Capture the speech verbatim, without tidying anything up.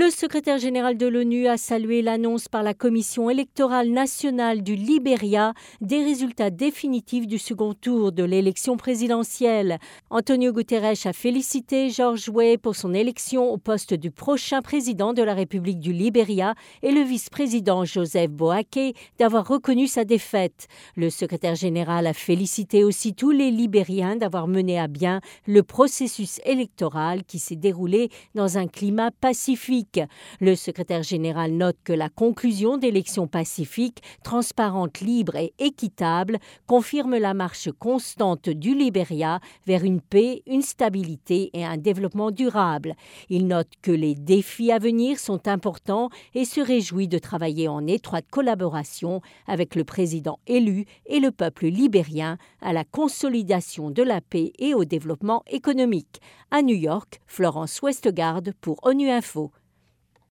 Le secrétaire général de l'ONU a salué l'annonce par la Commission électorale nationale du Libéria des résultats définitifs du second tour de l'élection présidentielle. Antonio Guterres a félicité George Weah pour son élection au poste du prochain président de la République du Libéria et le vice-président Joseph Boaké d'avoir reconnu sa défaite. Le secrétaire général a félicité aussi tous les Libériens d'avoir mené à bien le processus électoral qui s'est déroulé dans un climat pacifique. Le secrétaire général note que la conclusion d'élections pacifiques, transparentes, libres et équitables confirme la marche constante du Libéria vers une paix, une stabilité et un développement durable. Il note que les défis à venir sont importants et se réjouit de travailler en étroite collaboration avec le président élu et le peuple libérien à la consolidation de la paix et au développement économique. À New York, Florence Westgard pour ONU Info.